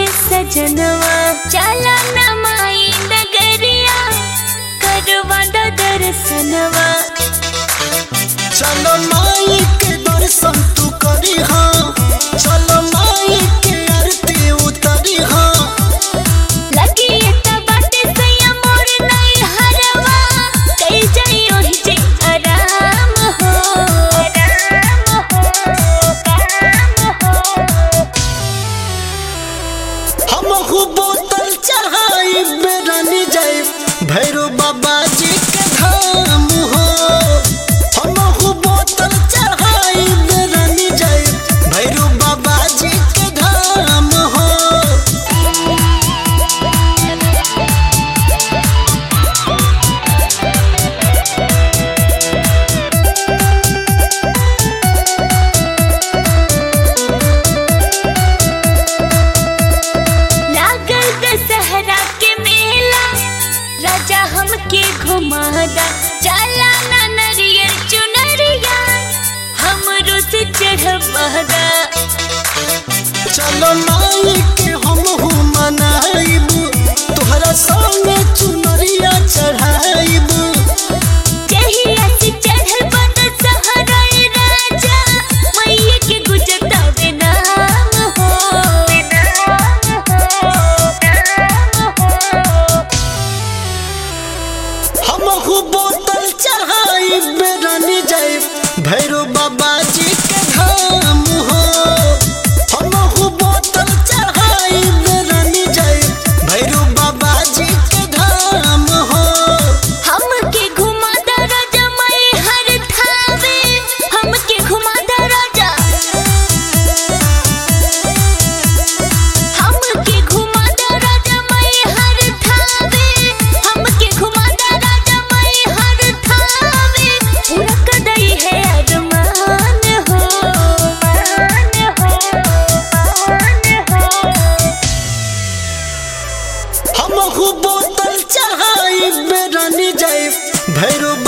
सजनवा चला न माई नगरिया करवा द दर्शनवा। चलो माई के दर्शन तू करी हाँ, चलो माई के आरती उतरी हाँ। लगी एता बाटे सैया मोर नहीं हरवा कई जाई ओहि जे आराम हो हमहु बोतल चढ़ाई बेरानी जाए भैरव बाबा जी के धाम हो। हमहु बोतल चढ़ाई बेरानी जाए भैरव बाबा जी के धाम हो। लागल दशहरा के मेला राजा हमके घुमादा चला ना नरियर चुनरिया हमरो से चढ़वादा। चलो माई के हमहु मनाइबू तोहरा संगे चुनरिया चढ़ाइबू। जहिया से चढ़ल बन दशहरा राजा मैया के गुजरतावे नाम हो। हमहु बोतल चढ़ाई बेरानी जाए भैरव बाबा जी के धाम हो। हमहु बोतल चढ़ाई बेरानी जाए भैरव बाबा जी के धाम हो। हमके घुमादा राजा मैं हर थावे हमके घुमादा राजा। हमके घुमादा राजा मैं हर थावे हमके घुमादा राजा मैं हर थावे पूरा कदई है अरमान हो हमहु बोतल चढ़ाई बेरानी जाए भैरव